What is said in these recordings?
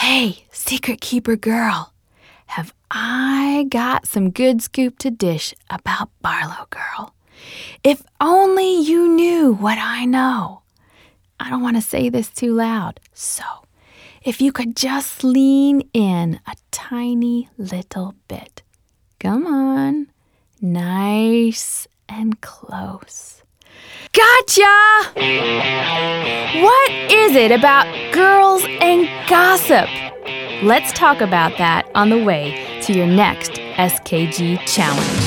Hey, secret keeper girl, have I got some good scoop to dish about Barlow Girl? If only you knew what I know. I don't want to say this too loud, so if you could just lean in a tiny little bit. Come on, nice and close. Gotcha! What is it about girls and gossip? Let's talk about that on the way to your next SKG challenge.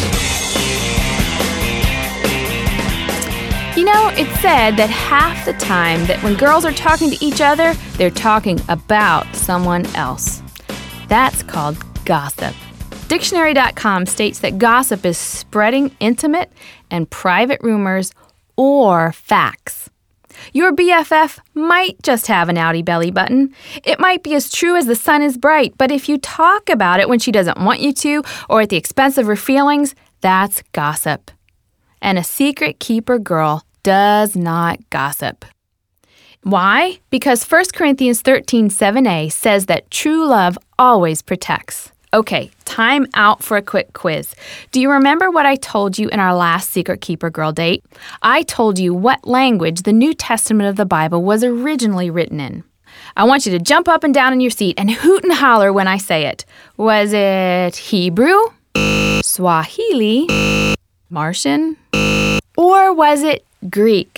You know, it's said that half the time that when girls are talking to each other, they're talking about someone else. That's called gossip. Dictionary.com states that gossip is spreading intimate and private rumors or facts. Your BFF might just have an outie belly button. It might be as true as the sun is bright, but if you talk about it when she doesn't want you to or at the expense of her feelings, that's gossip. And a secret keeper girl does not gossip. Why? Because 1 Corinthians 13:7a says that true love always protects. Okay, time out for a quick quiz. Do you remember what I told you in our last Secret Keeper Girl date? I told you what language the New Testament of the Bible was originally written in. I want you to jump up and down in your seat and hoot and holler when I say it. Was it Hebrew, Swahili, Martian, or was it Greek?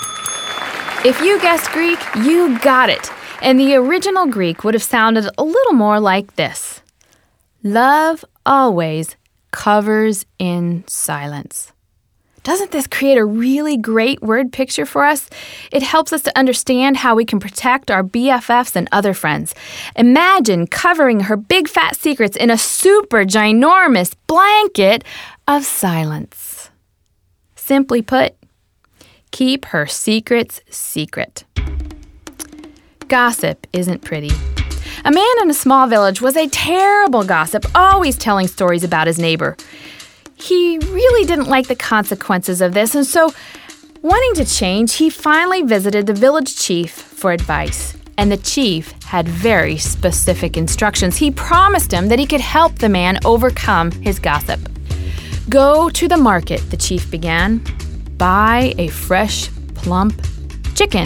If you guessed Greek, you got it. And the original Greek would have sounded a little more like this. Love always covers in silence. Doesn't this create a really great word picture for us? It helps us to understand how we can protect our BFFs and other friends. Imagine covering her big fat secrets in a super ginormous blanket of silence. Simply put, keep her secrets secret. Gossip isn't pretty. A man in a small village was a terrible gossip, always telling stories about his neighbor. He really didn't like the consequences of this, and so, wanting to change, he finally visited the village chief for advice. And the chief had very specific instructions. He promised him that he could help the man overcome his gossip. Go to the market, the chief began. Buy a fresh, plump chicken.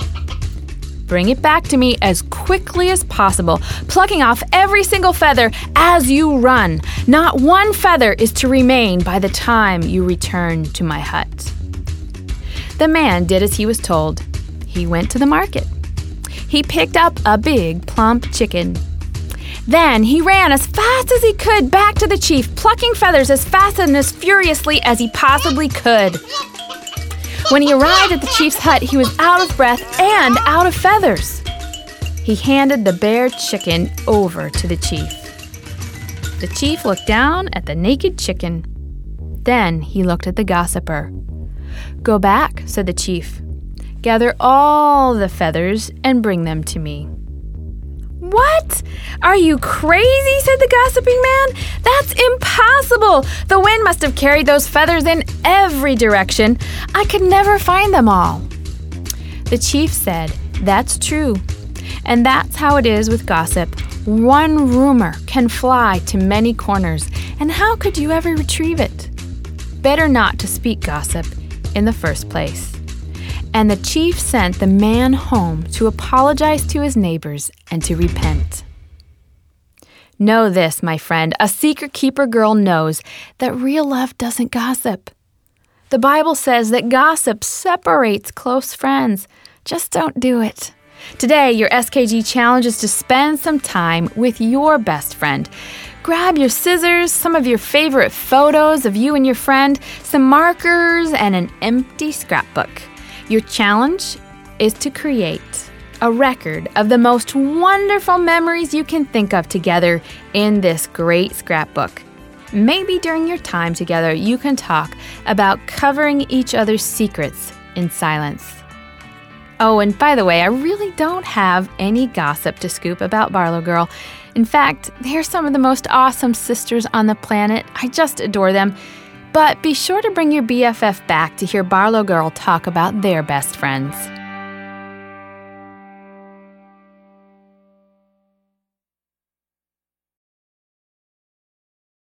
Bring it back to me as quickly as possible, plucking off every single feather as you run. Not one feather is to remain by the time you return to my hut. The man did as he was told. He went to the market. He picked up a big, plump chicken. Then he ran as fast as he could back to the chief, plucking feathers as fast and as furiously as he possibly could. When he arrived at the chief's hut, he was out of breath and out of feathers. He handed the bare chicken over to the chief. The chief looked down at the naked chicken. Then he looked at the gossiper. Go back, said the chief. Gather all the feathers and bring them to me. What? Are you crazy? Said the gossiping man. That's impossible. The wind must have carried those feathers in every direction. I could never find them all. The chief said, that's true. And that's how it is with gossip. One rumor can fly to many corners. And how could you ever retrieve it? Better not to speak gossip in the first place. And the chief sent the man home to apologize to his neighbors and to repent. Know this, my friend, a secret keeper girl knows that real love doesn't gossip. The Bible says that gossip separates close friends. Just don't do it. Today, your SKG challenge is to spend some time with your best friend. Grab your scissors, some of your favorite photos of you and your friend, some markers, and an empty scrapbook. Your challenge is to create a record of the most wonderful memories you can think of together in this great scrapbook. Maybe during your time together, you can talk about covering each other's secrets in silence. Oh, and by the way, I really don't have any gossip to scoop about Barlow Girl. In fact, they're some of the most awesome sisters on the planet. I just adore them. But be sure to bring your BFF back to hear Barlow Girl talk about their best friends.